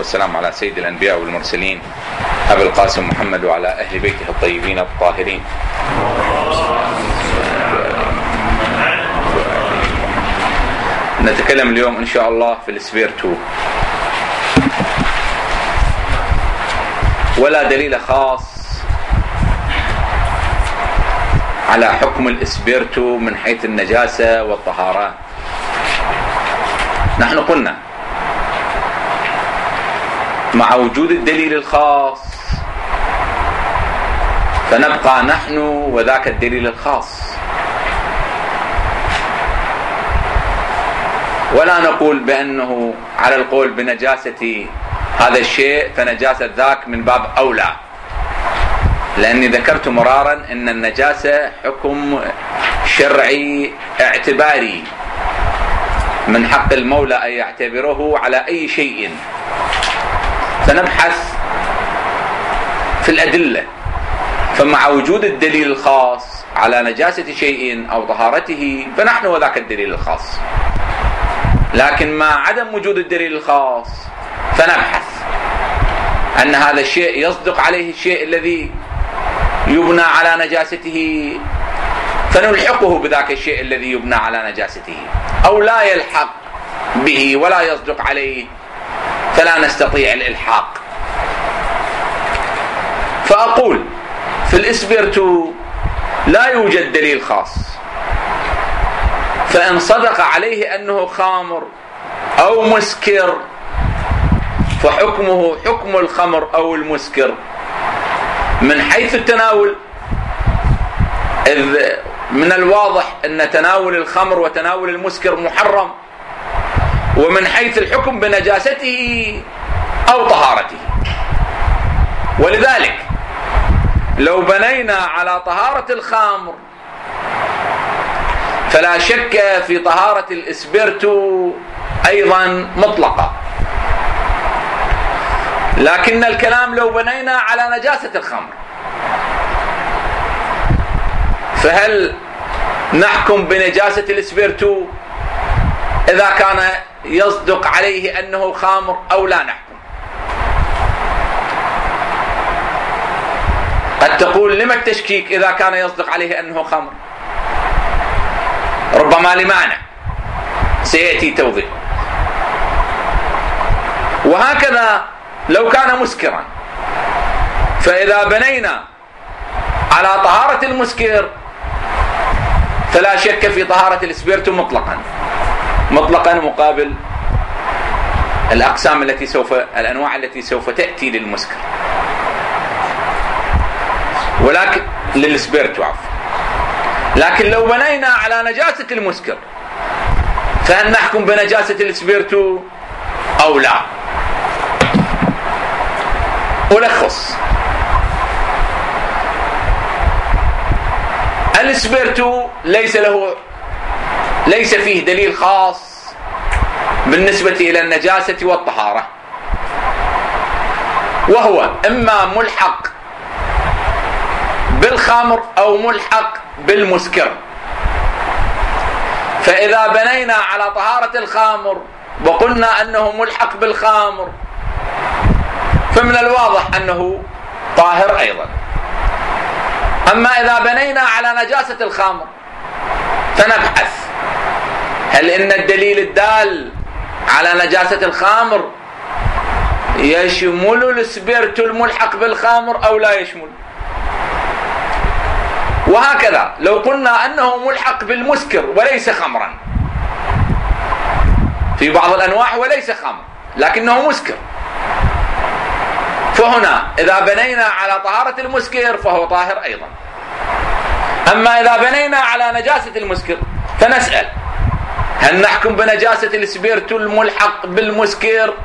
والسلام على سيد الأنبياء والمرسلين أبي القاسم محمد وعلى أهل بيته الطيبين الطاهرين. نتكلم اليوم إن شاء الله في الإسبيرتو، ولا دليل خاص على حكم الإسبيرتو من حيث النجاسة والطهارة. نحن قلنا مع وجود الدليل الخاص فنبقى نحن وذاك الدليل الخاص، ولا نقول بأنه على القول بنجاسة هذا الشيء فنجاسة ذاك من باب أولى، لأني ذكرت مرارا أن النجاسة حكم شرعي اعتباري من حق المولى أن يعتبره على أي شيء، فنبحث في الأدلة. فمع وجود الدليل الخاص على نجاسة شيء أو طهارته فنحن وذاك الدليل الخاص، لكن مع عدم وجود الدليل الخاص فنبحث أن هذا الشيء يصدق عليه الشيء الذي يبنى على نجاسته فنلحقه بذاك الشيء الذي يبنى على نجاسته، أو لا يلحق به ولا يصدق عليه فلا نستطيع الإلحاق. فأقول في الإسبيرتو لا يوجد دليل خاص، فإن صدق عليه أنه خامر أو مسكر فحكمه حكم الخمر أو المسكر من حيث التناول، إذ من الواضح أن تناول الخمر وتناول المسكر محرم، ومن حيث الحكم بنجاسته أو طهارته. ولذلك لو بنينا على طهارة الخمر فلا شك في طهارة الإسبيرتو أيضا مطلقة، لكن الكلام لو بنينا على نجاسة الخمر فهل نحكم بنجاسة الإسبيرتو إذا كان يصدق عليه أنه خامر أو لا نحكم؟ قد تقول لما التشكيك إذا كان يصدق عليه أنه خمر؟ ربما لمانع سيأتي توضيح. وهكذا لو كان مسكرا، فإذا بنينا على طهارة المسكر فلا شك في طهارة الإسبيرتو مطلقا مقابل الأقسام الأنواع التي سوف تأتي للمسكر، ولكن للإسبيرتو عفوا. لكن لو بنينا على نجاسة المسكر فهل نحكم بنجاسة الإسبيرتو أو لا؟ ألخص: الإسبيرتو ليس فيه دليل خاص بالنسبة إلى النجاسة والطهارة، وهو إما ملحق بالخمر أو ملحق بالمسكر. فإذا بنينا على طهارة الخمر وقلنا أنه ملحق بالخمر فمن الواضح أنه طاهر أيضا. أما إذا بنينا على نجاسة الخمر فنبحث هل إن الدليل الدال على نجاسة الخمر يشمل الإسبيرتو الملحق بالخمر أو لا يشمل. وهكذا لو قلنا أنه ملحق بالمسكر وليس خمرا، في بعض الأنواع وليس خمر لكنه مسكر، فهنا إذا بنينا على طهارة المسكر فهو طاهر أيضا. أما إذا بنينا على نجاسة المسكر فنسأل هل نحكم بنجاسة الإسبيرتو الملحق بالمسكر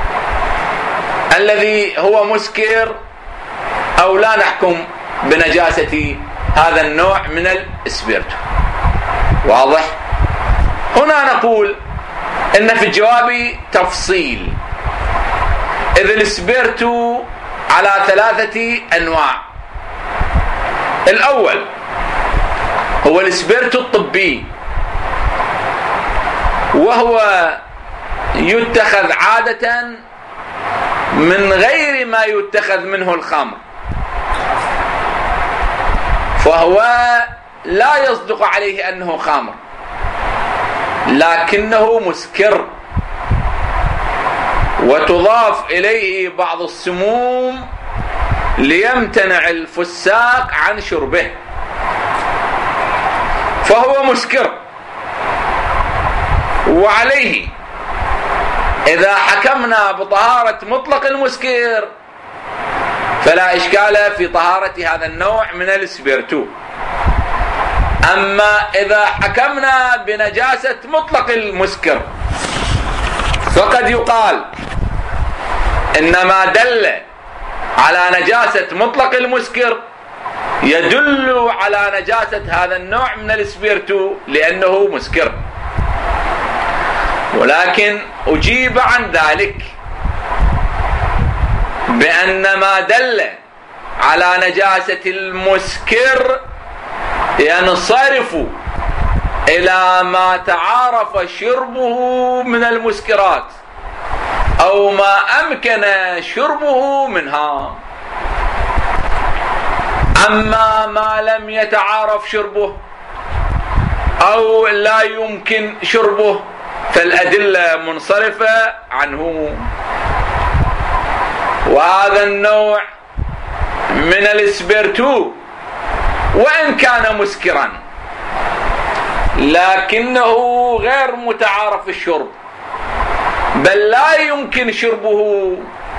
الذي هو مسكر أو لا نحكم بنجاسة هذا النوع من الإسبيرتو؟ واضح؟ هنا نقول إن في الجواب تفصيل، إذ الإسبيرتو على 3 أنواع. الأول هو الإسبيرتو الطبي، وهو يتخذ عادة من غير ما يتخذ منه الخمر فهو لا يصدق عليه أنه خمر لكنه مسكر، وتضاف إليه بعض السموم ليمتنع الفساق عن شربه، فهو مسكر. وعليه إذا حكمنا بطهارة مطلق المسكر فلا إشكال في طهارة هذا النوع من الاسبرتو. أما إذا حكمنا بنجاسة مطلق المسكر فقد يقال إنما دل على نجاسة مطلق المسكر يدل على نجاسة هذا النوع من الاسبرتو لأنه مسكر. ولكن أجيب عن ذلك بأن ما دل على نجاسة المسكر ينصرف إلى ما تعارف شربه من المسكرات أو ما أمكن شربه منها. أما ما لم يتعارف شربه أو لا يمكن شربه فالأدلة منصرفة عنه. وهذا النوع من الاسبرتو وإن كان مسكرا لكنه غير متعارف الشرب، بل لا يمكن شربه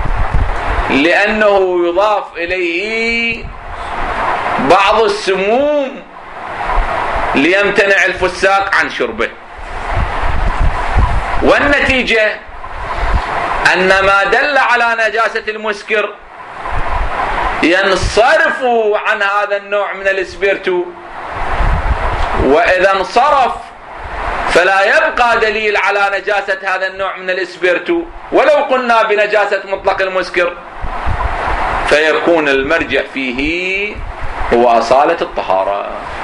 لأنه يضاف إليه بعض السموم ليمتنع الفساق عن شربه. والنتيجة أن ما دل على نجاسة المسكر ينصرف عن هذا النوع من الاسبرتو، وإذا انصرف فلا يبقى دليل على نجاسة هذا النوع من الاسبرتو ولو قلنا بنجاسة مطلق المسكر، فيكون المرجع فيه هو أصالة الطهارة.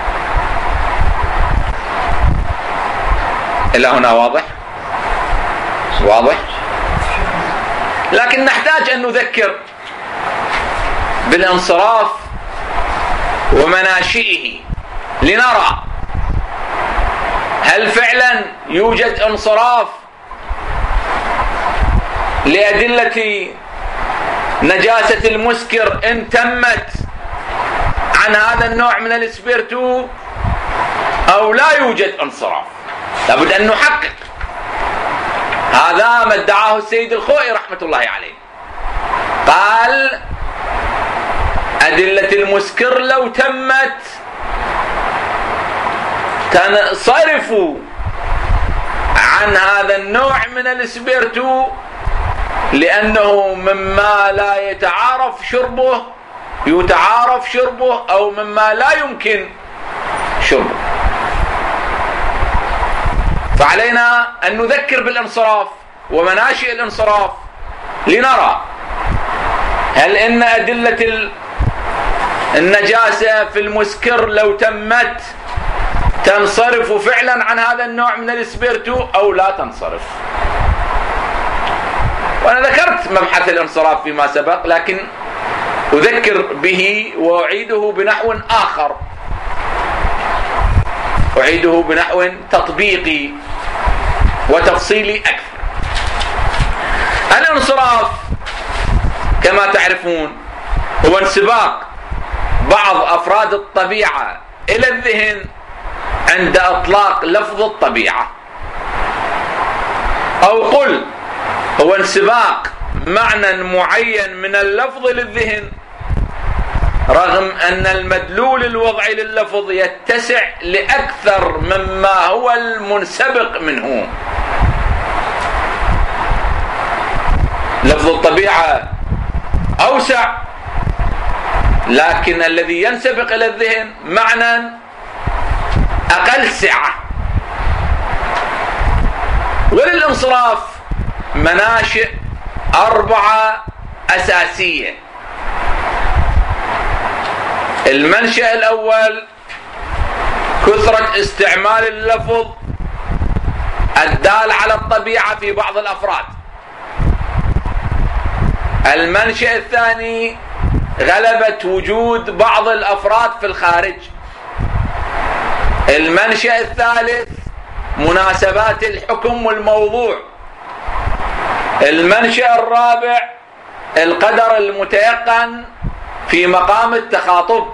إلى هنا واضح؟ واضح؟ لكن نحتاج أن نذكر بالانصراف ومناشئه لنرى هل فعلا يوجد انصراف لأدلة نجاسة المسكر إن تمت عن هذا النوع من الاسبرتو أو لا يوجد انصراف. لابد أن نحقق. هذا ما ادعاه السيد الخوئي رحمة الله عليه، قال أدلة المسكر لو تمت تنصرف عن هذا النوع من الاسبرتو لأنه مما لا يتعارف شربه أو مما لا يمكن شربه. فعلينا أن نذكر بالانصراف ومناشئ الانصراف لنرى هل إن أدلة النجاسة في المسكر لو تمت تنصرف فعلا عن هذا النوع من الاسبرتو أو لا تنصرف. وأنا ذكرت مبحث الانصراف فيما سبق، لكن أذكر به وأعيده بنحو آخر، أعيده بنحو تطبيقي وتفصيلي أكثر. الانصراف كما تعرفون هو انسباق بعض أفراد الطبيعة إلى الذهن عند إطلاق لفظ الطبيعة، أو قل هو انسباق معنى معين من اللفظ للذهن رغم أن المدلول الوضعي لللفظ يتسع لأكثر مما هو المنسبق منه. لفظ الطبيعة أوسع، لكن الذي ينسبق إلى الذهن معنى أقل سعة. وللانصراف مناشئ 4 أساسية. المنشأ الأول كثرة استعمال اللفظ الدال على الطبيعة في بعض الأفراد، المنشأ الثاني غلبة وجود بعض الأفراد في الخارج. المنشأ الثالث مناسبات الحكم والموضوع. المنشأ الرابع القدر المتيقن في مقام التخاطب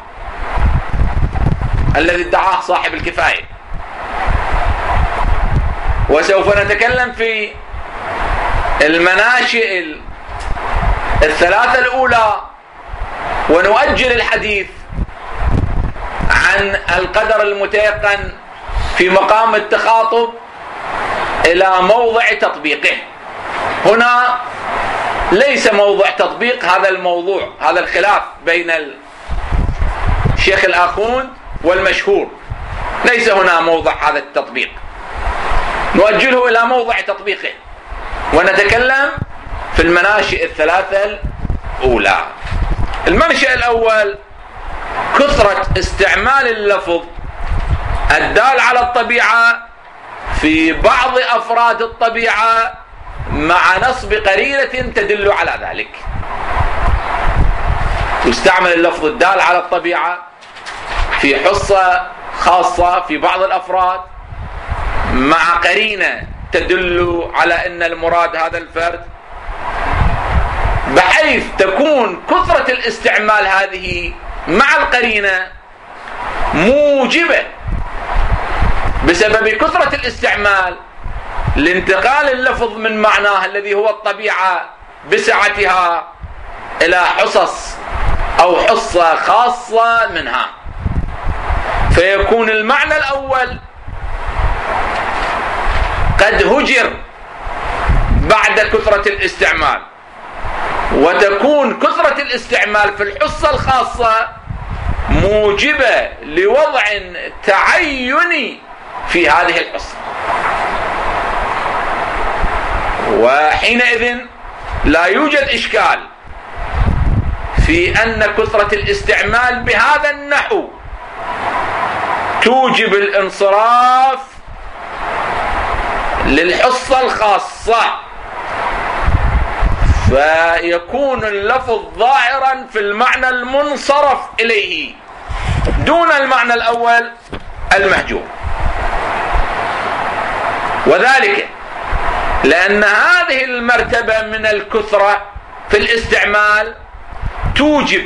الذي ادعاه صاحب الكفاية. وسوف نتكلم في المناشئ الثلاثة الأولى، ونؤجل الحديث عن القدر المتيقن في مقام التخاطب إلى موضع تطبيقه. هنا ليس موضع تطبيق هذا الموضوع، هذا الخلاف بين الشيخ الآخوند والمشهور، ليس هنا موضع هذا التطبيق، نؤجله إلى موضع تطبيقه ونتكلم في المناشئ الثلاثة الأولى. المنشأ الأول كثرة استعمال اللفظ الدال على الطبيعة في بعض أفراد الطبيعة مع نصب قرينة تدل على ذلك. يستعمل اللفظ الدال على الطبيعة في حصة خاصة في بعض الأفراد مع قرينة تدل على أن المراد هذا الفرد، بحيث تكون كثرة الاستعمال هذه مع القرينة موجبة بسبب كثرة الاستعمال لانتقال اللفظ من معناه الذي هو الطبيعة بسعتها إلى حصص أو حصة خاصة منها، فيكون المعنى الأول قد هجر بعد كثرة الاستعمال، وتكون كثرة الاستعمال في الحصة الخاصة موجبة لوضع تعيني في هذه الحصة، وحينئذ لا يوجد إشكال في أن كثرة الاستعمال بهذا النحو توجب الانصراف للحصة الخاصة، فيكون اللفظ ظاهرا في المعنى المنصرف إليه دون المعنى الأول المهجور. وذلك لأن هذه المرتبة من الكثرة في الاستعمال توجب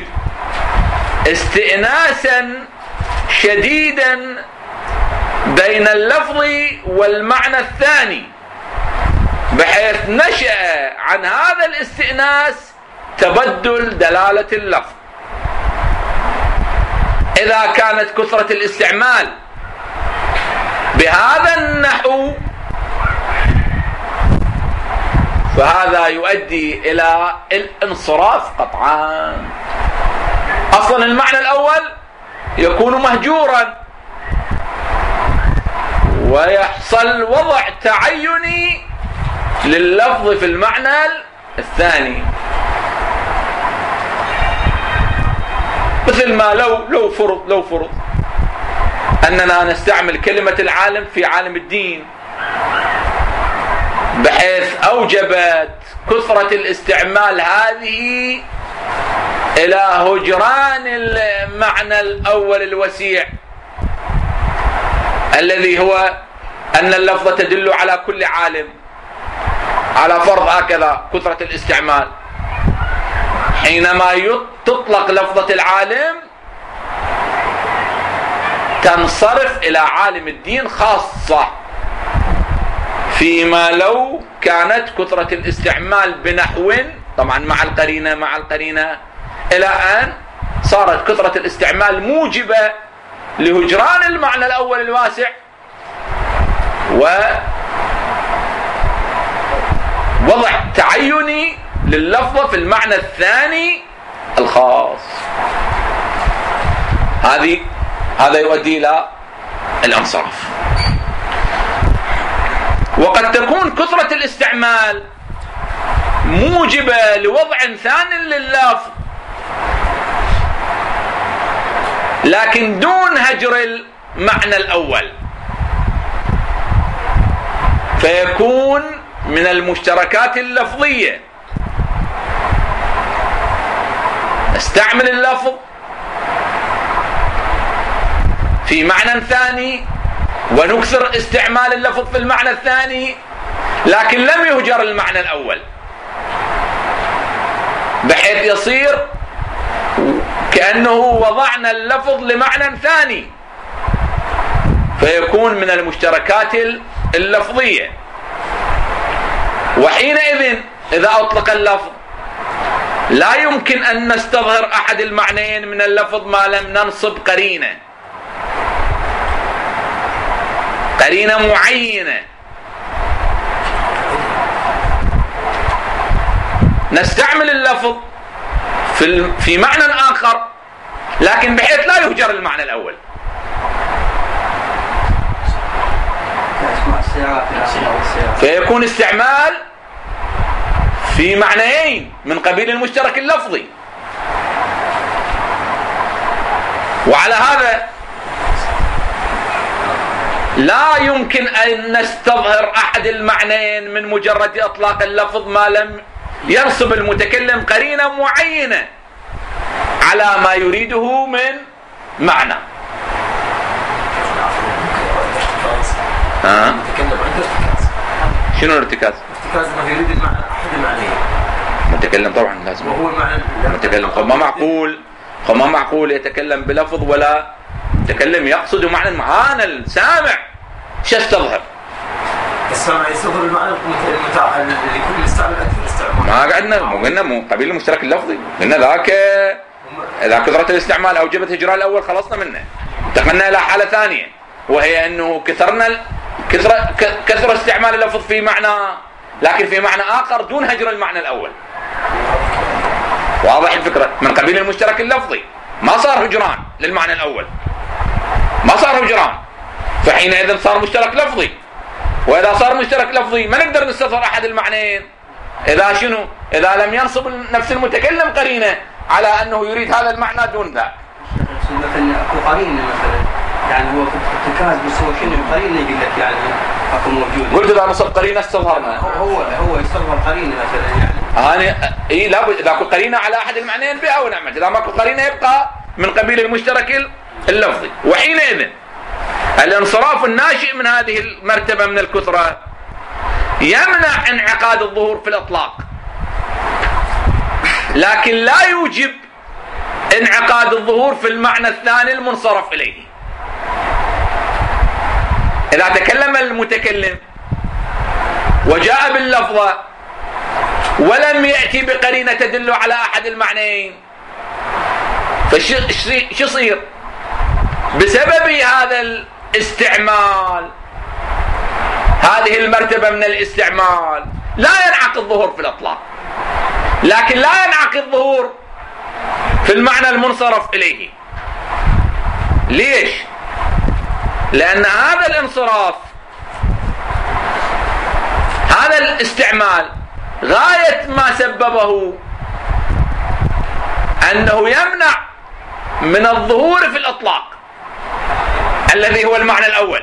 استئناسا شديدا بين اللفظ والمعنى الثاني، بحيث نشأ عن هذا الاستئناس تبدل دلالة اللفظ. إذا كانت كثرة الاستعمال بهذا النحو فهذا يؤدي إلى الانصراف قطعا. أصلا المعنى الأول يكون مهجورا ويحصل وضع تعيني لللفظ في المعنى الثاني، مثل ما لو فرض أننا نستعمل كلمة العالم في عالم الدين، بحيث أوجبت كثرة الاستعمال هذه إلى هجران المعنى الأول الوسيع الذي هو أن اللفظة تدل على كل عالم، على فرض هكذا كثرة الاستعمال. حينما تطلق لفظة العالم تنصرف إلى عالم الدين خاصة، فيما لو كانت كثرة الاستعمال بنحو طبعا مع القرينة إلى أن صارت كثرة الاستعمال موجبة لهجران المعنى الأول الواسع ووضع تعيني لللفظة في المعنى الثاني الخاص. هذا يؤدي إلى الانصراف. وقد تكون كثرة الاستعمال موجبة لوضع ثاني لللفظ لكن دون هجر المعنى الأول، فيكون من المشتركات اللفظية نستعمل اللفظ في معنى ثاني ونكثر استعمال اللفظ في المعنى الثاني، لكن لم يهجر المعنى الأول، بحيث يصير كأنه وضعنا اللفظ لمعنى ثاني، فيكون من المشتركات اللفظية. وحينئذ إذا أطلق اللفظ لا يمكن أن نستظهر أحد المعنيين من اللفظ ما لم ننصب قرينة معينة. نستعمل اللفظ في معنى آخر لكن بحيث لا يهجر المعنى الأول. فيكون استعمال في معنيين من قبيل المشترك اللفظي. وعلى هذا لا يمكن أن نستظهر أحد المعنيين من مجرد إطلاق اللفظ ما لم ينصب المتكلم قرينة معينة على ما يريده من معنى. شنو الارتكاز؟ ارتكاز ما يريد المعنى أحد المعنيين. متكلم طبعا لازم. وهو المعنى متكلم ما معقول يتكلم بلفظ ولا متكلم يقصد معنى معانا السامع. شو استظهر؟ السامع يستظهر المعنى اللي يكون يستعمل أكثر استعمال. ما قعدنا مو قبيل المشترك اللفظي، قلنا ذاك إذا كثرة الاستعمال أوجبت هجراء الأول خلصنا منه. انتقلنا إلى حالة ثانية وهي أنه كثر استعمال اللفظ في معنى لكن في معنى آخر دون هجر المعنى الأول. واضح الفكرة؟ من قبيل المشترك اللفظي ما صار هجران للمعنى الأول، ما صار هجران، فحينئذ صار مشترك لفظي. وإذا صار مشترك لفظي ما نقدر نستظهر أحد المعنيين إذا لم ينصب نفس المتكلم قرينة على أنه يريد هذا المعنى دون ذاك. مثلا أكو قرينة مثلا يعني هو ارتكاز بس هو شنو قرينة يقول لك يعني أكو موجود. قلت إذا نصب قرينة استظهرنا. هو يستظهر قرينة مثلا يعني. لابد إذا أكو قرينة على أحد المعنيين بها ونعمل. إذا ما أكو قرينة يبقى من قبيل المشترك اللفظي. وحينئذ الانصراف الناشئ من هذه المرتبة من الكثرة يمنع انعقاد الظهور في الإطلاق، لكن لا يوجب انعقاد الظهور في المعنى الثاني المنصرف إليه. إذا تكلم المتكلم وجاء باللفظة ولم يأتي بقرينة تدل على أحد المعنيين فش يصير؟ بسبب هذا الاستعمال، هذه المرتبة من الاستعمال لا ينعقد الظهور في الإطلاق، لكن لا ينعقد الظهور في المعنى المنصرف إليه. ليش؟ لأن هذا الانصراف، هذا الاستعمال غاية ما سببه أنه يمنع من الظهور في الإطلاق الذي هو المعنى الأول.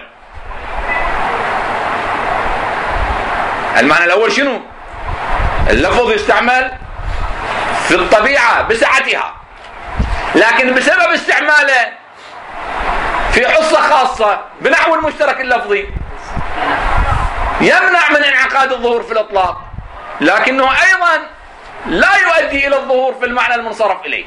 المعنى الأول شنو؟ اللفظ يستعمل في الطبيعة بسعتها، لكن بسبب استعماله في حصة خاصة بنحو المشترك اللفظي يمنع من انعقاد الظهور في الإطلاق، لكنه أيضا لا يؤدي إلى الظهور في المعنى المنصرف إليه،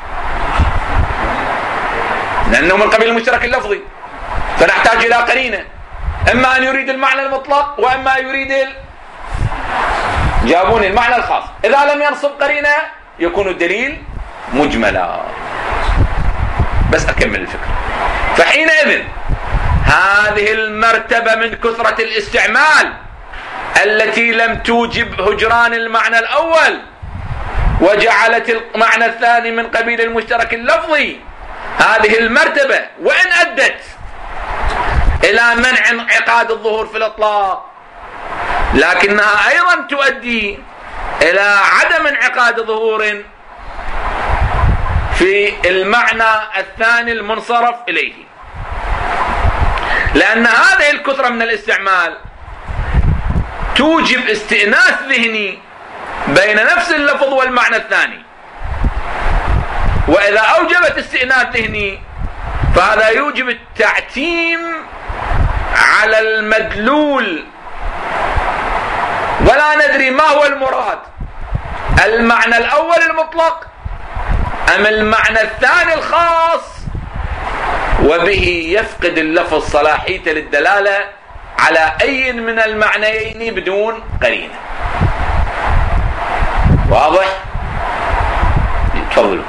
لأنه من قبيل المشترك اللفظي. فنحتاج إلى قرينة، إما أن يريد المعنى المطلق وإما يريد جابوني المعنى الخاص. إذا لم ينصب قرينة يكون الدليل مجملا. بس أكمل الفكرة. فحينئذ هذه المرتبة من كثرة الاستعمال التي لم توجب هجران المعنى الأول وجعلت المعنى الثاني من قبيل المشترك اللفظي، هذه المرتبة وإن أدت إلى منع انعقاد الظهور في الإطلاق، لكنها أيضا تؤدي إلى عدم انعقاد ظهور في المعنى الثاني المنصرف إليه، لأن هذه الكثرة من الاستعمال توجب استئناس ذهني بين نفس اللفظ والمعنى الثاني، وإذا أوجبت استئناس ذهني فهذا يوجب التعتيم على المدلول، ولا ندري ما هو المراد، المعنى الأول المطلق أم المعنى الثاني الخاص، وبه يفقد اللفظ صلاحيته للدلالة على أي من المعنيين بدون قرينة. واضح؟ تفضلوا.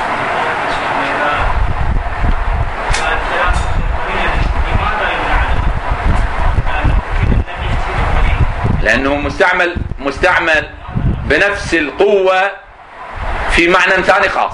لأنه مستعمل بنفس القوة في معنى ثاني خاص،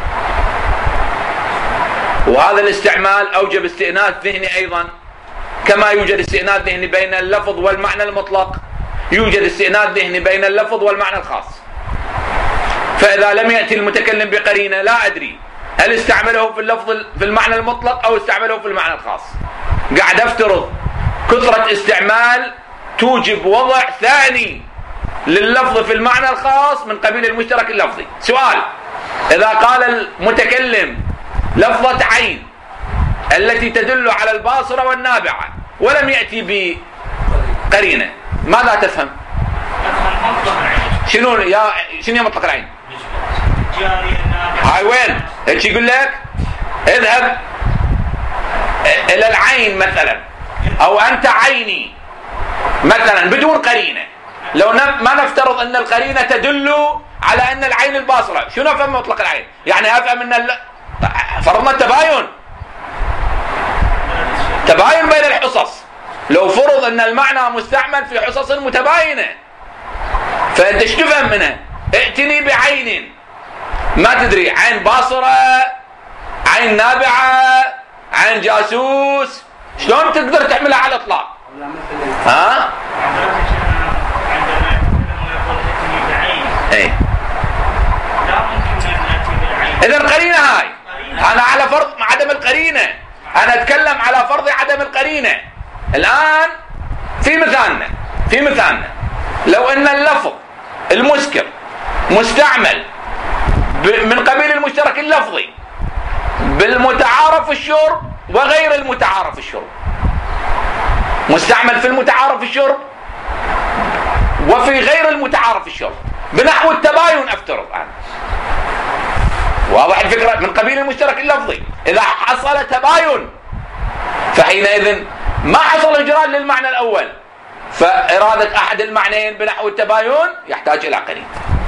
وهذا الاستعمال أوجب استئناس ذهني أيضا، كما يوجد استئناس ذهني بين اللفظ والمعنى المطلق يوجد استئناس ذهني بين اللفظ والمعنى الخاص. فإذا لم يأتي المتكلم بقرينة لا أدري هل استعمله في اللفظ في المعنى المطلق أو استعمله في المعنى الخاص. قاعد أفترض كثرة استعمال توجب وضع ثاني لللفظ في المعنى الخاص من قبيل المشترك اللفظي. سؤال: إذا قال المتكلم لفظة عين التي تدل على الباصرة والنابعة ولم يأتي بقرينة، ماذا تفهم؟ شنو مطلق العين؟ هاي وين؟ ايش يقول لك؟ اذهب إلى العين مثلا، أو أنت عيني مثلا بدون قرينة. لو ما نفترض أن القرينة تدل على أن العين الباصرة، شنو أفهم مطلق العين؟ يعني أفهم أن فرضنا تباين بين الحصص. لو فرض أن المعنى مستعمل في حصص متباينة، فأنت ايش تفهم منها؟ ائتني بعين ما تدري، عين باصرة، عين نابعة، عين جاسوس، شلون تقدر تعملها على الإطلاق؟ ها؟ ايه إذا القرينة هاي، أنا على فرض عدم القرينة، أنا أتكلم على فرض عدم القرينة. الآن في مثالنا لو أن اللفظ المسكر مستعمل من قبيل المشترك اللفظي بالمتعارف الشرب وغير المتعارف الشرب، مستعمل في المتعارف الشرب وفي غير المتعارف الشرب بنحو التباين أفترض أنا. واضح الفكرة؟ من قبيل المشترك اللفظي. إذا حصل تباين فحينئذ ما حصل إجراد للمعنى الأول، فإرادة أحد المعنيين بنحو التباين يحتاج إلى قرين.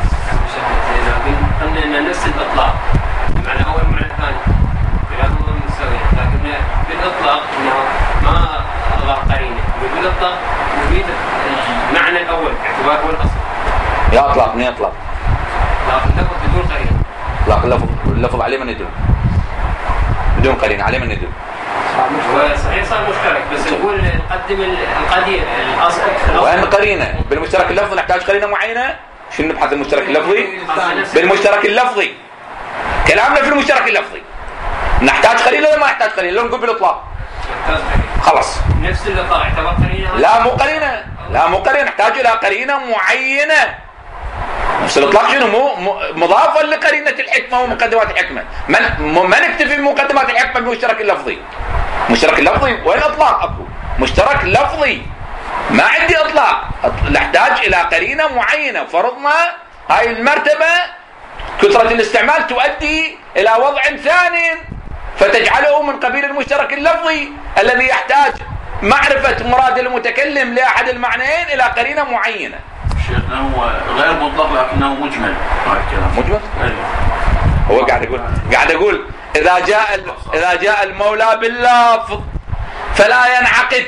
قلنا أن نفس الإطلاق معنى أول معنى ثاني كلاهما مساويين، لكن بالإطلاق أنه ما أضاف قرينة، بالإطلاق نريد المعنى الأول باعتباره هو الأصل. يا أطلاق من يطلق؟ لكن اللفظ بدون قرينة. لا، اللفظ عليه من يدل بدون قرينة، عليه من يدل. هو صحيح صار مشترك، بس نقول نقدم القديم الأصل. وين القرينة؟ بالمشترك اللفظي نحتاج قرينة معينة. شنو نبحث المشترك اللفظي؟ بالمشترك اللفظي. كلامنا في المشترك اللفظي. نحتاج قرينة ولا ما نحتاج قرينة؟ لو نقول بالإطلاق خلاص نفس الإطلاق يعتبر قرينة. لا مو قرينة، نحتاج إلى قرينة معينة. نفس الإطلاق شنو؟ مضافا لقرينة الحكمة ومقدمات الحكمة. ما نكتفي بمقدمات الحكمة بالمشترك اللفظي. المشترك اللفظي وين إطلاق أكو؟ مشترك لفظي ما عندي إطلاق، نحتاج إلى قرينة معينة. فرضنا هاي المرتبة كثرة الاستعمال تؤدي إلى وضع ثاني فتجعله من قبيل المشترك اللفظي الذي يحتاج معرفة مراد المتكلم لأحد المعنيين إلى قرينة معينة. شيخنا هو غير مطلق لكنه مجمل. مجمل؟ هو قاعد يقول إذا جاء المولى باللفظ فلا ينعقد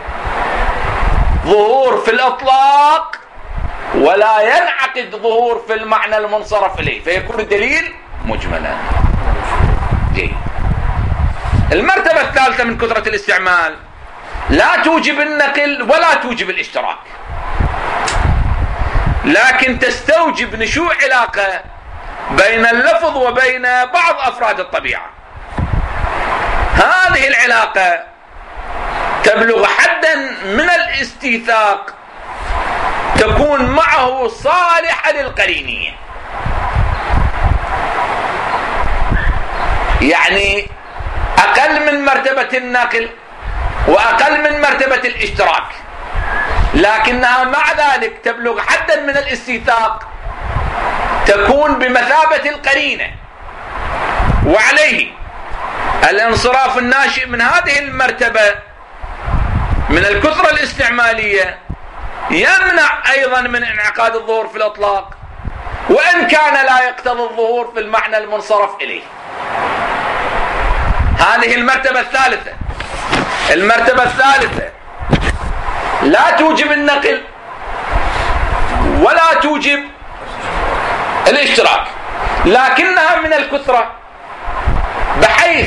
ظهور في الإطلاق ولا ينعقد ظهور في المعنى المنصرف إليه، فيكون الدليل مجملا. جيد. المرتبة الثالثة من كثرة الاستعمال لا توجب النقل ولا توجب الاشتراك، لكن تستوجب نشوء علاقة بين اللفظ وبين بعض أفراد الطبيعة. هذه العلاقة تبلغ حدا من الاستيثاق تكون معه صالحة للقرينية. يعني أقل من مرتبة النقل وأقل من مرتبة الاشتراك، لكنها مع ذلك تبلغ حدا من الاستيثاق، تكون بمثابة القرينة، وعليه الانصراف الناشئ من هذه المرتبة من الكثرة الاستعمالية يمنع أيضا من انعقاد الظهور في الإطلاق، وإن كان لا يقتضي الظهور في المعنى المنصرف إليه. هذه المرتبة الثالثة. المرتبة الثالثة لا توجب النقل ولا توجب الاشتراك، لكنها من الكثرة بحيث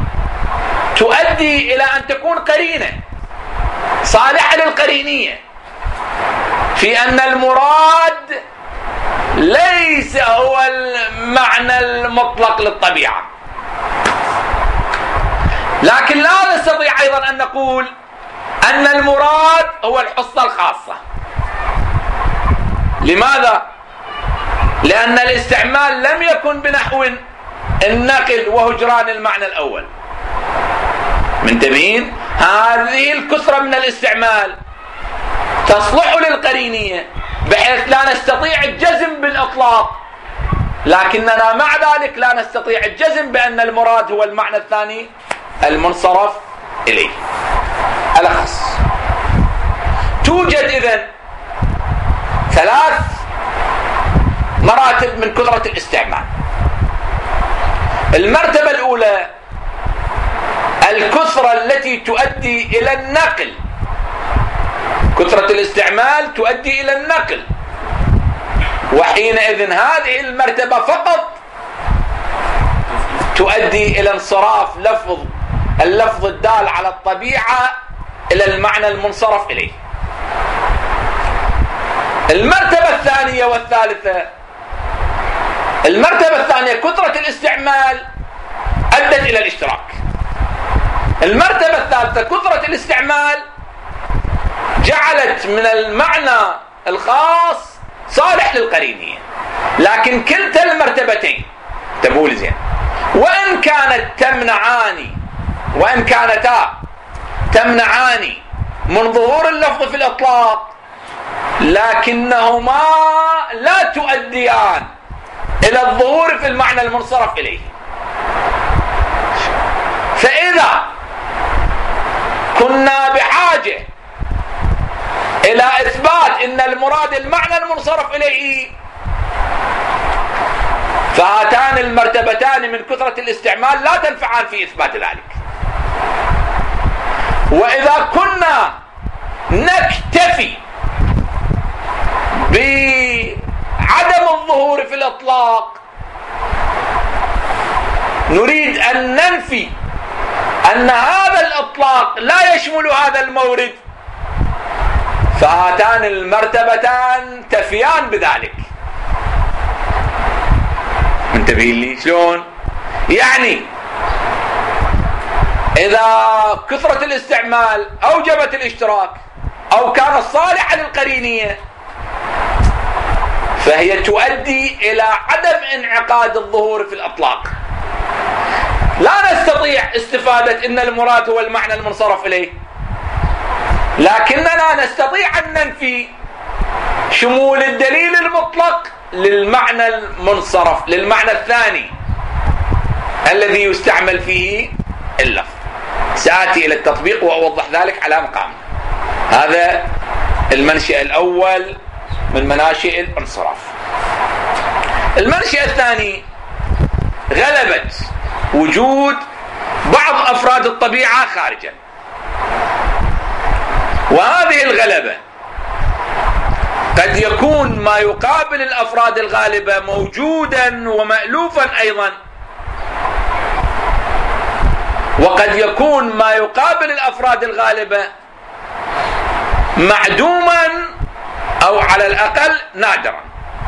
تؤدي إلى أن تكون قرينة صالحة للقرينية، في أن المراد ليس هو المعنى المطلق للطبيعة. لكن لا نستطيع أيضا أن نقول أن المراد هو الحصة الخاصة. لماذا؟ لأن الاستعمال لم يكن بنحو النقل وهجران المعنى الأول. منتبهين؟ هذه الكثرة من الاستعمال تصلح للقرينية بحيث لا نستطيع الجزم بالإطلاق، لكننا مع ذلك لا نستطيع الجزم بأن المراد هو المعنى الثاني المنصرف إليه. ألخص: توجد إذن 3 مراتب من كثرة الاستعمال. المرتبة الأولى الكثرة التي تؤدي إلى النقل. كثرة الاستعمال تؤدي إلى النقل، وحينئذ هذه المرتبة فقط تؤدي إلى انصراف اللفظ الدال على الطبيعة إلى المعنى المنصرف إليه. المرتبة الثانية والثالثة: المرتبة الثانية كثرة الاستعمال أدت إلى الاشتراك. المرتبة الثالثة كثرة الاستعمال جعلت من المعنى الخاص صالح للقرينية. لكن كلتا المرتبتين تقول زين وإن كانتا تمنعان من ظهور اللفظ في الإطلاق، لكنهما لا تؤديان إلى الظهور في المعنى المنصرف إليه. فإذا كنا بحاجة إلى إثبات إن المراد المعنى المنصرف إليه، فهاتان المرتبتان من كثرة الاستعمال لا تنفعان في إثبات ذلك. وإذا كنا نكتفي بعدم الظهور في الإطلاق، نريد أن ننفي أن هذا الإطلاق لا يشمل هذا المورد، فهاتان المرتبتان تفيان بذلك. منتبهين لي شلون؟ يعني إذا كثرة الاستعمال أوجبت الاشتراك أو كانت صالحة للقرينية، فهي تؤدي إلى عدم انعقاد الظهور في الإطلاق. لا نستطيع استفادة إن المراد هو المعنى المنصرف إليه، لكننا نستطيع أن ننفي شمول الدليل المطلق للمعنى المنصرف، للمعنى الثاني الذي يستعمل فيه اللفظ. سآتي إلى التطبيق وأوضح ذلك على مقام. هذا المنشأ الأول من مناشئ الانصراف. المنشأ الثاني غلبة وجود بعض أفراد الطبيعة خارجا، وهذه الغلبة قد يكون ما يقابل الأفراد الغالبة موجودا ومألوفا أيضا، وقد يكون ما يقابل الأفراد الغالبة معدوما أو على الأقل نادرا.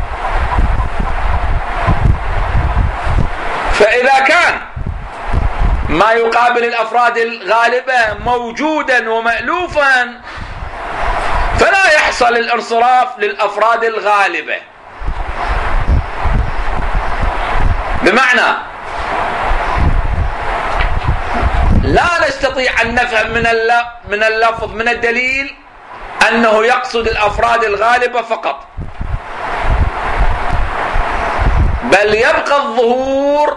فإذا كان ما يقابل الأفراد الغالبة موجودا ومألوفا، فلا يحصل الانصراف للأفراد الغالبة. بمعنى لا نستطيع أن نفهم من اللفظ من الدليل أنه يقصد الأفراد الغالبة فقط، بل يبقى الظهور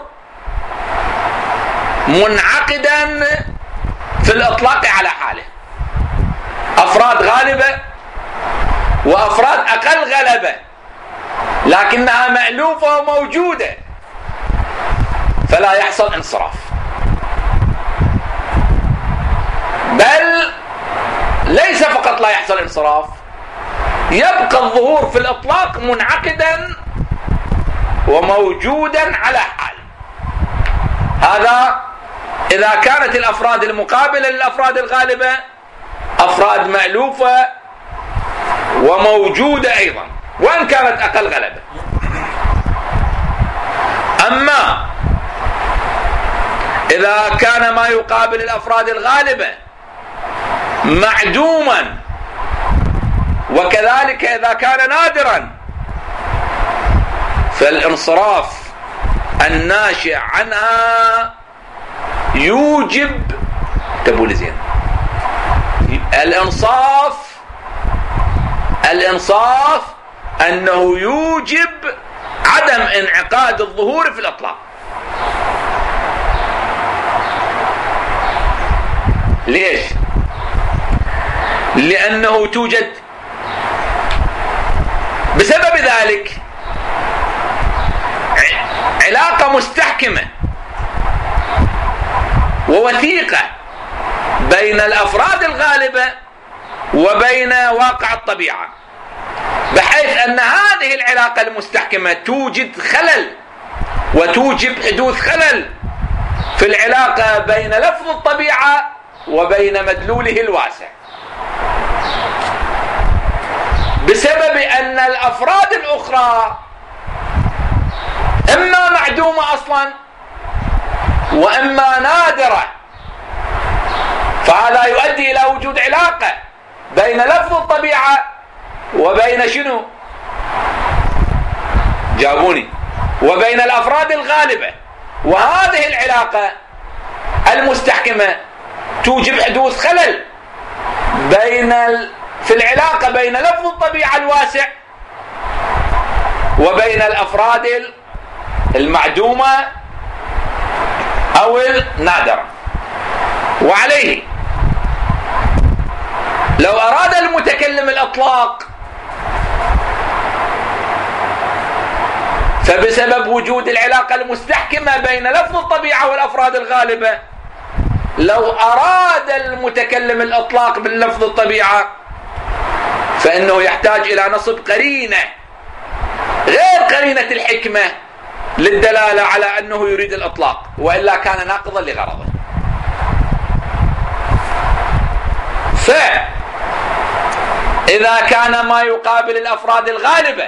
منعقدا في الإطلاق على حاله، أفراد غالبة وأفراد أقل غلبة لكنها مألوفة وموجودة، فلا يحصل انصراف، بل ليس فقط لا يحصل انصراف، يبقى الظهور في الإطلاق منعقدا وموجودا على حال. هذا إذا كانت الأفراد المقابلة للأفراد الغالبة أفراد مألوفة وموجودة أيضا وإن كانت أقل غلبة. أما إذا كان ما يقابل الأفراد الغالبة معدوما وكذلك إذا كان نادرا، فالانصراف الناشئ عنها يوجب تبولي زين الانصاف أنه يوجب عدم انعقاد الظهور في الإطلاق. ليش؟ لأنه توجد بسبب ذلك علاقة مستحكمة ووثيقة بين الأفراد الغالبة وبين واقع الطبيعة، بحيث أن هذه العلاقة المستحكمة توجد خلل وتوجب حدوث خلل في العلاقة بين لفظ الطبيعة وبين مدلوله الواسع، بسبب أن الأفراد الأخرى إما معدومة أصلا وإما نادرة، فهذا يؤدي إلى وجود علاقة بين لفظ الطبيعة وبين شنو؟ جاوبوني. وبين الأفراد الغالبة، وهذه العلاقة المستحكمة توجب حدوث خلل في العلاقة بين لفظ الطبيعة الواسع وبين الأفراد المعدومة أو النادرة. وعليه لو أراد المتكلم الإطلاق فبسبب وجود العلاقة المستحكمة بين لفظ الطبيعة والأفراد الغالبة، لو أراد المتكلم الإطلاق باللفظ الطبيعة فإنه يحتاج إلى نصب قرينة غير قرينة الحكمة للدلالة على أنه يريد الإطلاق، وإلا كان ناقضا لغرضه. فإذا كان ما يقابل الأفراد الغالبة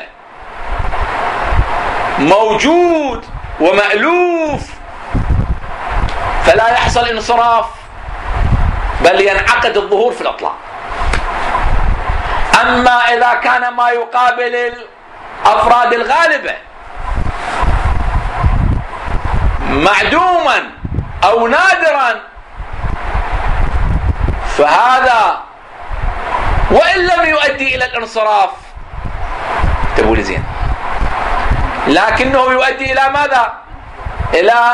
موجود ومألوف فلا يحصل انصراف، بل ينعقد الظهور في الإطلاق. أما إذا كان ما يقابل الأفراد الغالبة معدوما أو نادرا، فهذا وإن لم يؤدي إلى الانصراف تقول زين، لكنه يؤدي إلى ماذا؟ إلى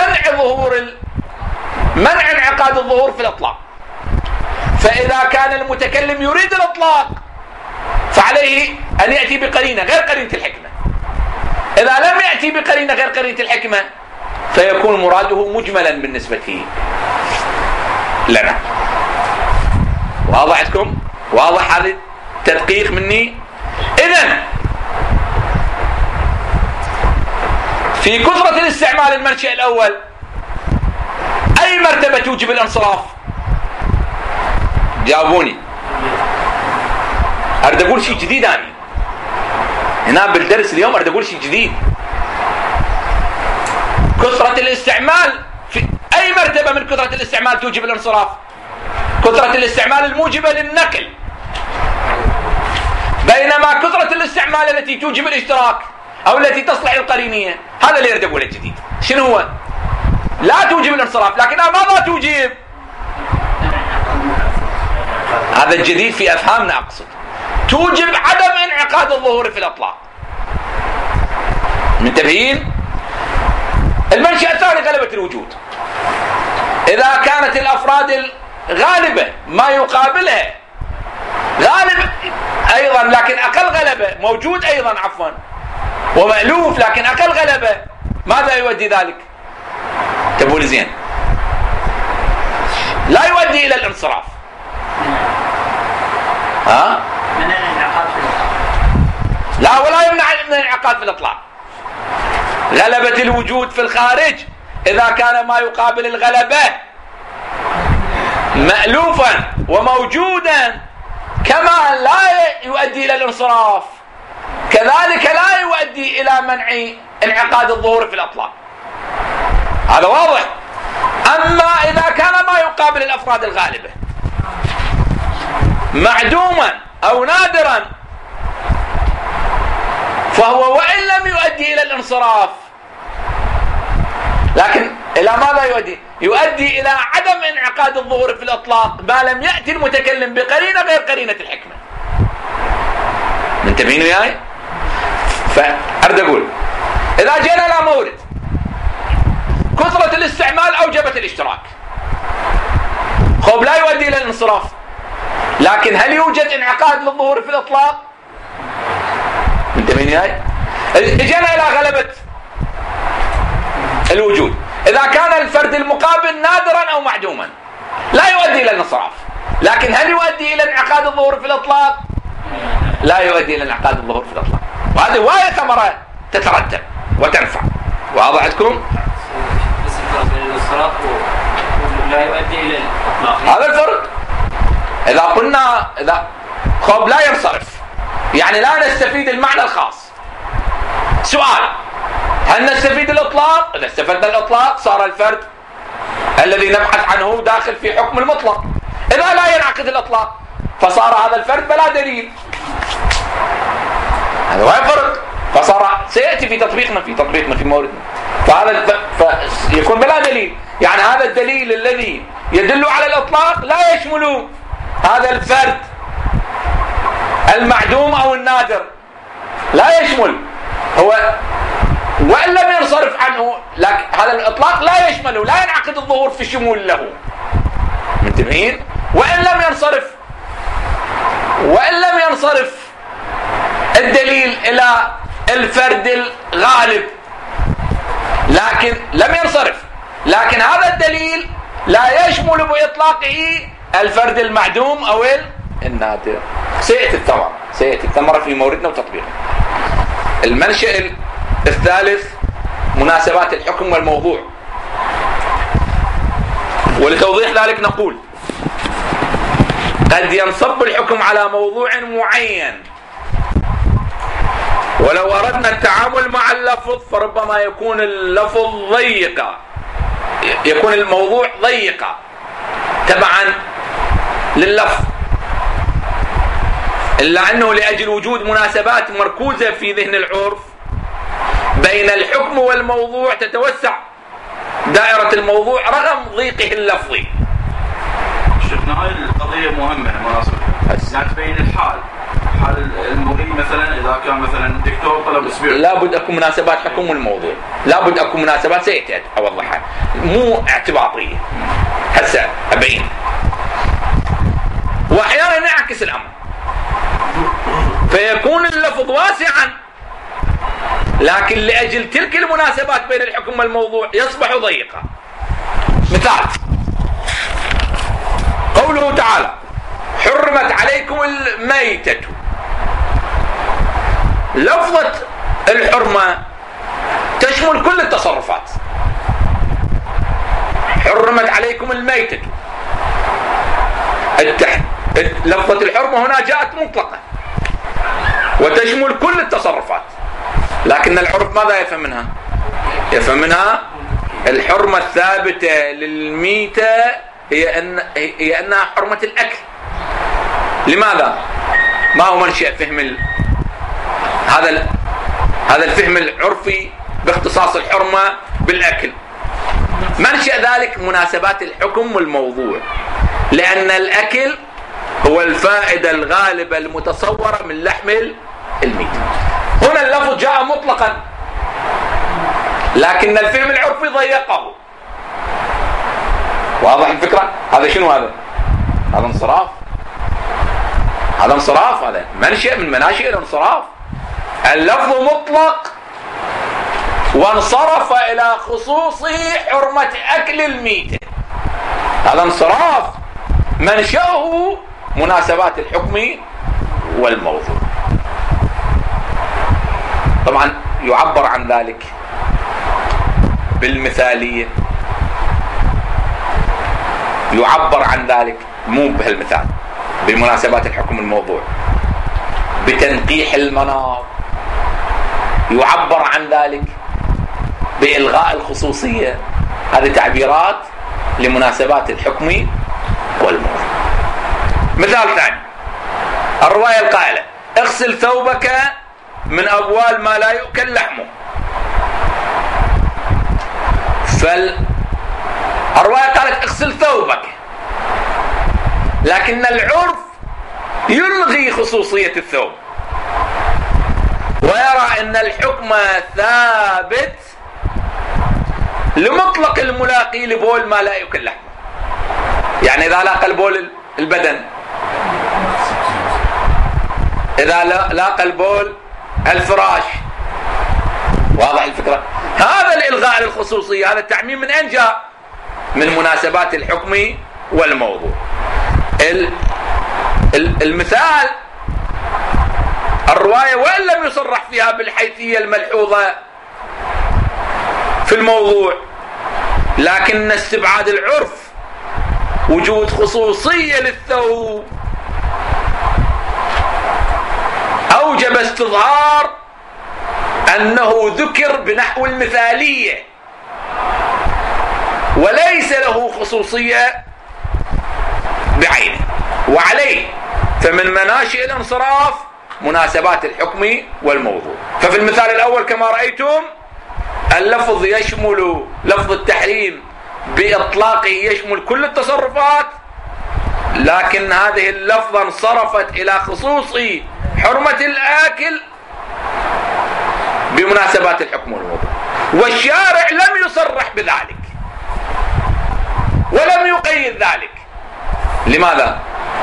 منع انعقاد الظهور في الإطلاق. فإذا كان المتكلم يريد الإطلاق فعليه أن يأتي بقرينة غير قرينة الحكمة. إذا لم يأتي بقرينة غير قرينة الحكمة فيكون مراده مجملا بالنسبة لنا. واضح عندكم؟ واضح هذا التدقيق مني؟ إذن في كثرة الاستعمال المنشأ الأول أي مرتبة توجب الانصراف؟ جاوبوني. أريد أقول شيء جديد أنا هنا بالدرس اليوم، أريد أقول شيء جديد. كثرة الاستعمال في أي مرتبة من كثرة الاستعمال توجب الانصراف؟ كثرة الاستعمال الموجبة للنقل، بينما كثرة الاستعمال التي توجب الاشتراك أو التي تصلح القرينية، هذا اللي أريد أقوله جديد. شنو هو؟ لا توجب الانصراف، لكنها ماذا توجب؟ هذا الجديد في أفهامنا أقصد، توجب عدم انعقاد الظهور في الأطلاق. منتبهين؟ المنشأ الثاني غلبة الوجود. إذا كانت الأفراد الغالبة ما يقابلها غالب أيضا لكن أقل غلبة، موجود أيضا عفوا ومألوف لكن أقل غلبة، ماذا يؤدي ذلك؟ تقول زين، لا يؤدي إلى الانصراف. ها؟ من الانعقاد في الإطلاق. لا، ولا يمنع من الانعقاد في الإطلاق. غلبة الوجود في الخارج إذا كان ما يقابل الغلبة مألوفا وموجودا كما لا يؤدي إلى الانصراف، كذلك لا يؤدي إلى منع انعقاد الظهور في الأطلاق. هذا واضح. أما إذا كان ما يقابل الأفراد الغالبة معدوما أو نادرا فهو وإن لم يؤدي إلى الانصراف لكن إلى ماذا يؤدي؟ يؤدي إلى عدم انعقاد الظهور في الإطلاق ما لم يأتي المتكلم بقرينة غير قرينة الحكمة. منتبهين وياي؟ فأرد أقول إذا جينا إلى مورد كثرة الاستعمال أوجبت الاشتراك، خب لا يؤدي إلى الانصراف، لكن هل يوجد انعقاد للظهور في الإطلاق؟ منتبهين وياي؟ جينا إلى غلبة الوجود، إذا كان الفرد المقابل نادرا أو معدوما لا يؤدي إلى الانصراف، لكن هل يؤدي إلى انعقاد الظهور في الإطلاق؟ لا يؤدي إلى انعقاد الظهور في الإطلاق. وهذه هواية ثمرة تترتب وتنفع. واضح عندكم؟ بس الفرق بين الانصراف لا يؤدي إلى الإطلاق، هذا الفرق. إذا قلنا إذا خب لا ينصرف يعني لا نستفيد المعنى الخاص. سؤال: هل نستفيد الإطلاق؟ إذا استفدنا الإطلاق صار الفرد الذي نبحث عنه داخل في حكم المطلق. إذا لا ينعقد الإطلاق فصار هذا الفرد بلا دليل. هذا هو الفرق. فصار سيأتي في تطبيقنا في موردنا، فهذا يكون بلا دليل. يعني هذا الدليل الذي يدل على الإطلاق لا يشمل هذا الفرد المعدوم أو النادر، لا يشمل هو، وإن لم ينصرف عنه لكن هذا الإطلاق لا يشمله، لا ينعقد الظهور في شمول له. منتبهين؟ وإن لم ينصرف الدليل إلى الفرد الغالب، لكن لم ينصرف، لكن هذا الدليل لا يشمل بإطلاقه الفرد المعدوم أو النادر. سيأتي الثمرة في موردنا وتطبيقنا. المنشأ الثالث مناسبات الحكم والموضوع. ولتوضيح ذلك نقول: قد ينصب الحكم على موضوع معين، ولو أردنا التعامل مع اللفظ فربما يكون اللفظ ضيقا، يكون الموضوع ضيقا تبعا لللفظ، إلا أنه لأجل وجود مناسبات مركوزة في ذهن العرف بين الحكم والموضوع تتوسع دائرة الموضوع رغم ضيقه اللفظي. شفنا هاي القضية مهمة مناسبة تبين الحال المريض مثلا إذا كان مثلا دكتور طلب أسبوع، لابد أكون مناسبات حكم والموضوع، لابد أكون مناسبات سيأتي أوضحها، مو اعتباطية هسه أبين. وأحيانا يعكس الأمر فيكون اللفظ واسعا، لكن لأجل تلك المناسبات بين الحكم والموضوع يصبح ضيقا. مثال: قوله تعالى: حرمت عليكم الميتة. لفظة الحرمة تشمل كل التصرفات. حرمت عليكم الميتة، لفظة الحرمة هنا جاءت مطلقة وتشمل كل التصرفات، لكن العرف ماذا يفهم منها؟ يفهم منها الحرمة الثابتة للميتة هي أنها حرمة الأكل. لماذا؟ ما هو منشأ فهم هذا الفهم العرفي باختصاص الحرمة بالأكل؟ منشأ ذلك مناسبات الحكم والموضوع، لأن الأكل هو الفائدة الغالبة المتصورة من لحم الميت. هنا اللفظ جاء مطلقا، لكن الفهم العرفي ضيقه. واضح الفكرة؟ هذا شنو هذا؟ هذا انصراف، هذا انصراف، هذا منشأ من مناشئ الانصراف. اللفظ مطلق وانصرف إلى خصوص حرمة أكل الميت، هذا انصراف منشأه مناسبات الحكم والموضوع. طبعا يعبر عن ذلك بالمثالية، يعبر عن ذلك مو بهالمثال بمناسبات الحكم والموضوع، بتنقيح المناط، يعبر عن ذلك بإلغاء الخصوصية. هذه تعبيرات لمناسبات الحكم والموضوع. مثال ثاني، الرواية القائلة اغسل ثوبك من أبوال ما لا يؤكل لحمه. فالرواية قالت اغسل ثوبك، لكن العرف يلغي خصوصية الثوب ويرى أن الحكم ثابت لمطلق الملاقي لبول ما لا يؤكل لحمه. يعني إذا لاقى البول البدن، إذا لاقى البول الفراش، واضح الفكرة؟ هذا الإلغاء للخصوصية، هذا التعميم من أين جاء؟ من مناسبات الحكم والموضوع. المثال الرواية وإن لم يصرح فيها بالحيثية الملحوظة في الموضوع، لكن استبعاد العرف وجود خصوصية للثوب أوجب استظهار أنه ذكر بنحو المثالية وليس له خصوصية بعينه. وعليه فمن مناشئ الانصراف مناسبات الحكم والموضوع. ففي المثال الأول كما رأيتم اللفظ يشمل لفظ التحريم بإطلاقه، يشمل كل التصرفات، لكن هذه اللفظة انصرفت إلى خصوص حرمة الآكل بمناسبات الحكم والموضوع. والشارع لم يصرح بذلك ولم يقيد ذلك. لماذا؟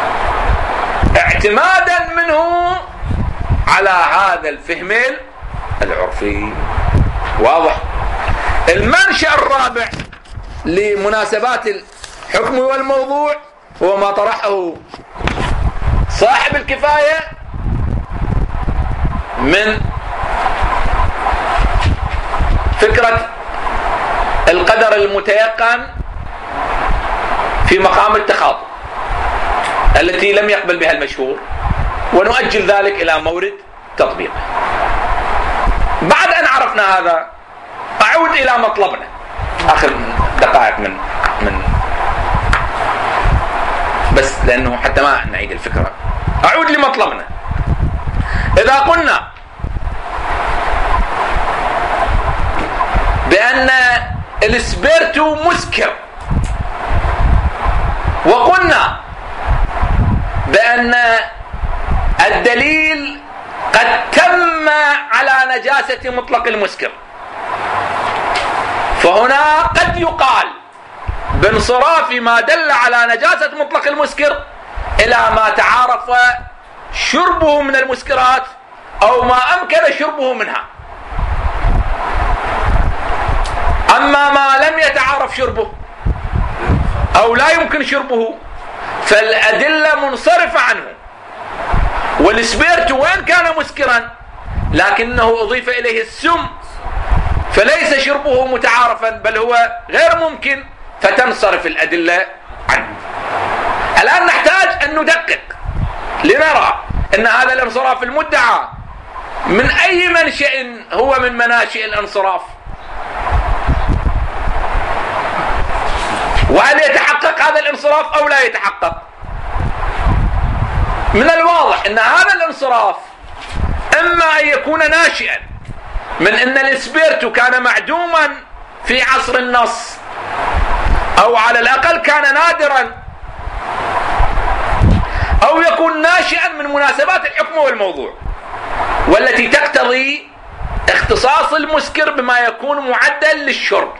اعتمادا منه على هذا الفهم العرفي. واضح؟ المنشأ الرابع لمناسبات الحكم والموضوع هو ما طرحه صاحب الكفاية من فكرة القدر المتيقن في مقام التخاطب التي لم يقبل بها المشهور، ونؤجل ذلك إلى مورد تطبيقه. بعد أن عرفنا هذا أعود إلى مطلبنا، آخر دقائق من بس لأنه حتى ما نعيد الفكرة، أعود لمطلبنا. إذا قلنا بأن الاسبرتو مسكر، وقلنا بأن الدليل قد تم على نجاسة مطلق المسكر، فهنا قد يقال بانصراف ما دل على نجاسة مطلق المسكر إلى ما تعارف شربه من المسكرات أو ما أمكن شربه منها. أما ما لم يتعارف شربه أو لا يمكن شربه فالأدلة منصرفة عنه. والسبيرت وين كان مسكرا لكنه أضيف إليه السم فليس شربه متعارفا بل هو غير ممكن، فتنصرف الأدلة عنه. الآن نحتاج أن ندقق لنرى أن هذا الانصراف المدعى من أي منشأ هو من مناشئ الانصراف، وهل يتحقق هذا الانصراف أو لا يتحقق. من الواضح أن هذا الانصراف إما أن يكون ناشئا من أن الاسبيرتو كان معدوما في عصر النص أو على الأقل كان نادرا، أو يكون ناشئا من مناسبات الحكم والموضوع، والتي تقتضي اختصاص المسكر بما يكون معدل للشرب.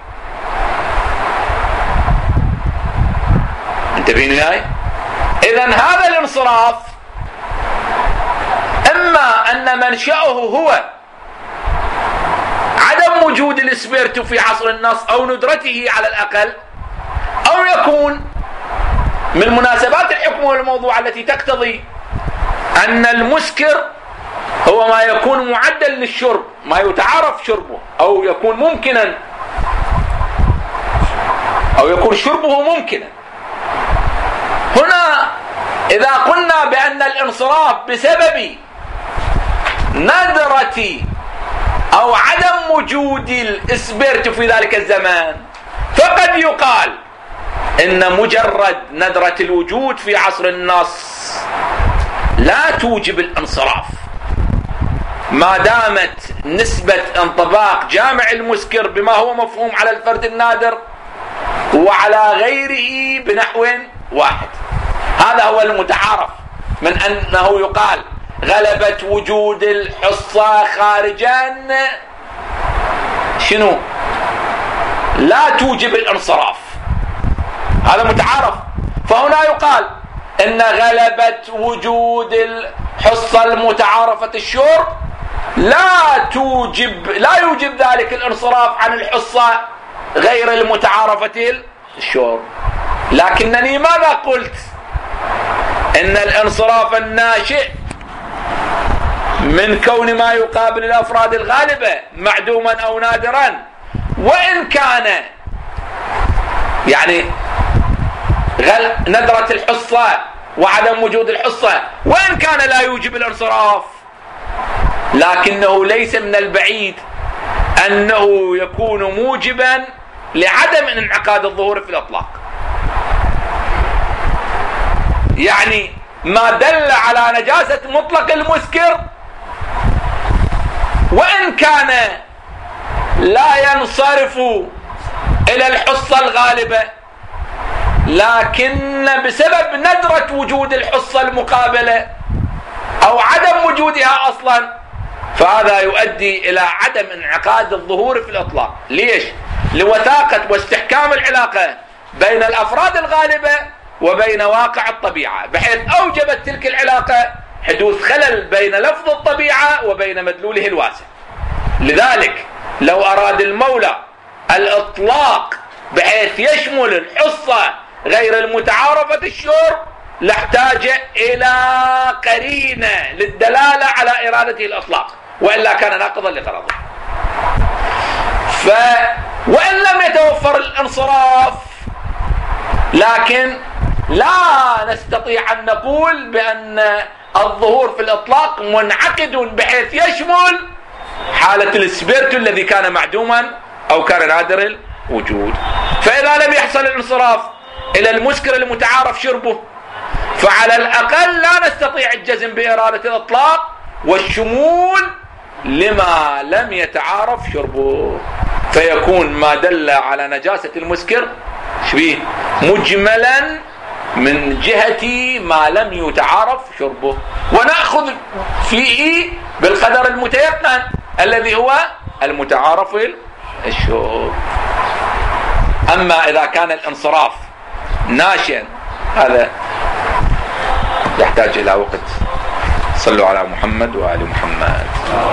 انتبهين وياي؟ إذن هذا الانصراف إما أن منشأه هو عدم وجود الاسبرتو في عصر النص أو ندرته على الأقل، أو يكون من مناسبات الحكم والموضوع التي تقتضي أن المسكر هو ما يكون معدل للشرب، ما يتعارف شربه، أو يكون ممكنا، أو يكون شربه ممكنا. هنا إذا قلنا بأن الانصراف بسبب ندرة أو عدم وجود الإسبرت في ذلك الزمان، فقد يقال إن مجرد ندرة الوجود في عصر النص لا توجب الانصراف، ما دامت نسبة انطباق جامع المسكر بما هو مفهوم على الفرد النادر وعلى غيره بنحو واحد. هذا هو المتعارف من أنه يقال غلبت وجود الحصة خارجا شنو؟ لا توجب الانصراف، هذا متعارف. فهنا يقال إن غلبت وجود الحصة المتعارفة الشرب لا يوجب ذلك الانصراف عن الحصة غير المتعارفة الشرب. لكنني ماذا قلت؟ إن الانصراف الناشئ من كون ما يقابل الأفراد الغالبة معدوما أو نادرا، وإن كان يعني ندرة الحصة وعدم وجود الحصة وإن كان لا يوجب الانصراف، لكنه ليس من البعيد أنه يكون موجبا لعدم انعقاد الظهور في الإطلاق. يعني ما دل على نجاسة مطلق المسكر وإن كان لا ينصرف إلى الحصة الغالبة، لكن بسبب ندرة وجود الحصة المقابلة أو عدم وجودها أصلا، فهذا يؤدي إلى عدم انعقاد الظهور في الإطلاق. ليش؟ لوثاقة واستحكام العلاقة بين الأفراد الغالبة وبين واقع الطبيعة، بحيث أوجبت تلك العلاقة حدوث خلل بين لفظ الطبيعة وبين مدلوله الواسع. لذلك لو أراد المولى الإطلاق بحيث يشمل الحصة غير المتعارفة الشرب لاحتاج إلى قرينة للدلالة على إرادته الإطلاق، وإلا كان ناقضا لغرضه. وإن لم يتوفر الانصراف، لكن لا نستطيع أن نقول بأن الظهور في الإطلاق منعقد بحيث يشمل حالة الاسبرتو الذي كان معدوما أو كان نادر الوجود. فإذا لم يحصل الانصراف إلى المسكر المتعارف شربه، فعلى الأقل لا نستطيع الجزم بإرادة الإطلاق والشمول لما لم يتعارف شربه، فيكون ما دل على نجاسة المسكر شبيه مجملا من جهة ما لم يتعارف شربه، ونأخذ فيه بالقدر المتيقن الذي هو المتعارف الشرب. أما إذا كان الانصراف ناشئا، هذا يحتاج إلى وقت. صلوا على محمد وآل محمد.